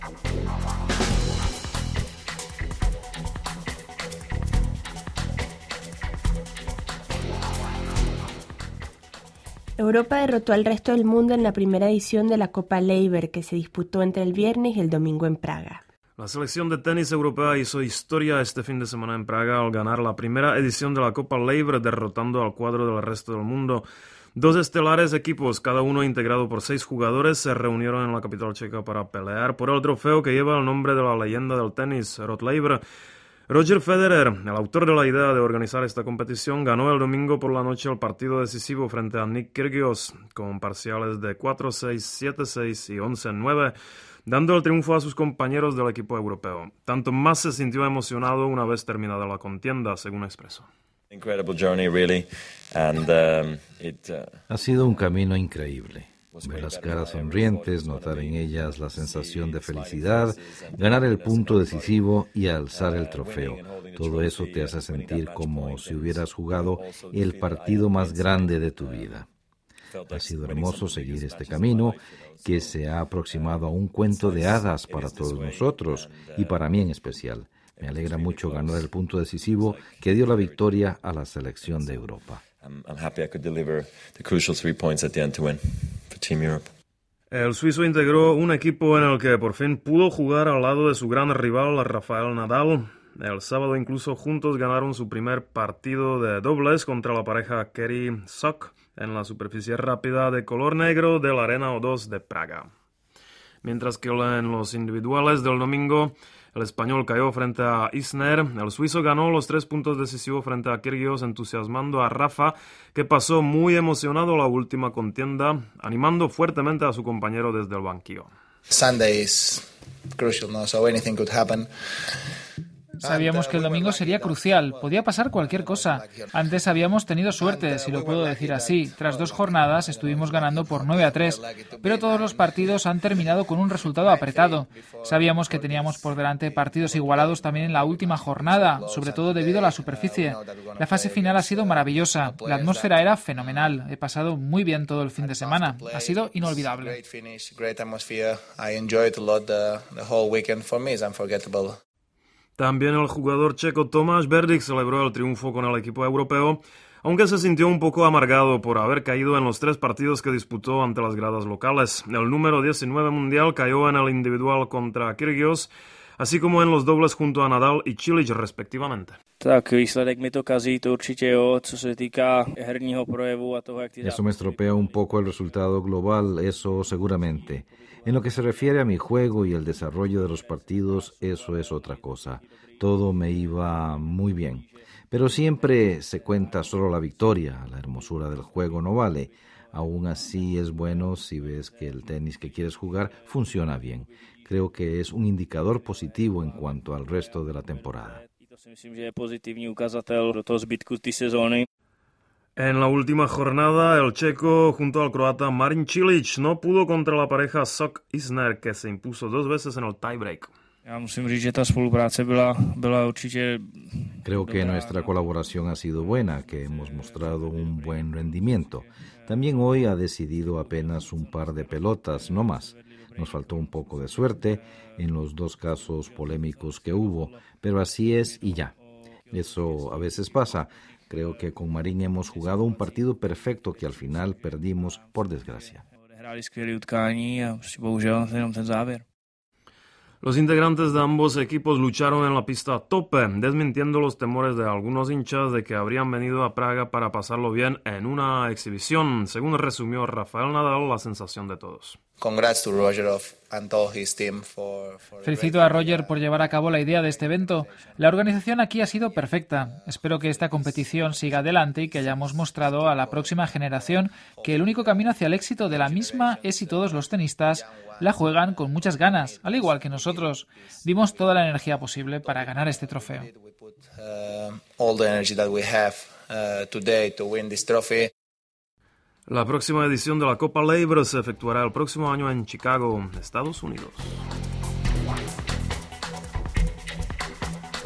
Europa derrotó al resto del mundo en la primera edición de la Copa Laver, que se disputó entre el viernes y el domingo en Praga. La selección de tenis europea hizo historia este fin de semana en Praga al ganar la primera edición de la Copa Laver, derrotando al cuadro del resto del mundo. Dos estelares equipos, cada uno integrado por 6 jugadores, se reunieron en la capital checa para pelear por el trofeo que lleva el nombre de la leyenda del tenis, Rod Laver. Roger Federer, el autor de la idea de organizar esta competición, ganó el domingo por la noche el partido decisivo frente a Nick Kyrgios con parciales de 4-6, 7-6 y 11-9, dando el triunfo a sus compañeros del equipo europeo. Tanto más se sintió emocionado una vez terminada la contienda, según expresó. Ha sido un camino increíble. Ver las caras sonrientes, notar en ellas la sensación de felicidad, ganar el punto decisivo y alzar el trofeo. Todo eso te hace sentir como si hubieras jugado el partido más grande de tu vida. Ha sido hermoso seguir este camino que se ha aproximado a un cuento de hadas para todos nosotros y para mí en especial. Me alegra mucho ganar el punto decisivo que dio la victoria a la selección de Europa. I'm happy I could deliver the crucial 3 points at the end to win for Team Europe. El suizo integró un equipo en el que por fin pudo jugar al lado de su gran rival Rafael Nadal. El sábado incluso juntos ganaron su primer partido de dobles contra la pareja Kerry-Sok en la superficie rápida de color negro de la Arena O2 de Praga. Mientras que en los individuales del domingo el español cayó frente a Isner, el suizo ganó los 3 puntos decisivos frente a Kyrgios, entusiasmando a Rafa, que pasó muy emocionado la última contienda, animando fuertemente a su compañero desde el banquillo. Sunday is crucial, no? So anything could happen. Sabíamos que el domingo sería crucial, podía pasar cualquier cosa. Antes habíamos tenido suerte, si lo puedo decir así. Tras 2 jornadas estuvimos ganando por 9-3, pero todos los partidos han terminado con un resultado apretado. Sabíamos que teníamos por delante partidos igualados también en la última jornada, sobre todo debido a la superficie. La fase final ha sido maravillosa, la atmósfera era fenomenal, he pasado muy bien todo el fin de semana, ha sido inolvidable. También el jugador checo Tomáš Berdych celebró el triunfo con el equipo europeo, aunque se sintió un poco amargado por haber caído en los 3 partidos que disputó ante las gradas locales. El número 19 mundial cayó en el individual contra Kyrgios, así como en los dobles junto a Nadal y Cilic respectivamente. Eso me estropea un poco el resultado global, eso seguramente. En lo que se refiere a mi juego y el desarrollo de los partidos, eso es otra cosa. Todo me iba muy bien. Pero siempre se cuenta solo la victoria, la hermosura del juego no vale. Aún así es bueno si ves que el tenis que quieres jugar funciona bien. Creo que es un indicador positivo en cuanto al resto de la temporada. En la última jornada, el checo junto al croata Marin Cilic no pudo contra la pareja Sok-Isner, que se impuso 2 veces en el tiebreak. Creo que nuestra colaboración ha sido buena, que hemos mostrado un buen rendimiento. También hoy ha decidido apenas un par de pelotas, no más. Nos faltó un poco de suerte en los 2 casos polémicos que hubo, pero así es y ya. Eso a veces pasa. Creo que con Marín hemos jugado un partido perfecto que al final perdimos por desgracia. Los integrantes de ambos equipos lucharon en la pista a tope, desmintiendo los temores de algunos hinchas de que habrían venido a Praga para pasarlo bien en una exhibición, según resumió Rafael Nadal, la sensación de todos. Felicito a Roger por llevar a cabo la idea de este evento. La organización aquí ha sido perfecta. Espero que esta competición siga adelante y que hayamos mostrado a la próxima generación que el único camino hacia el éxito de la misma es si todos los tenistas la juegan con muchas ganas, al igual que nosotros. Dimos toda la energía posible para ganar este trofeo. La próxima edición de la Copa Laver se efectuará el próximo año en Chicago, Estados Unidos.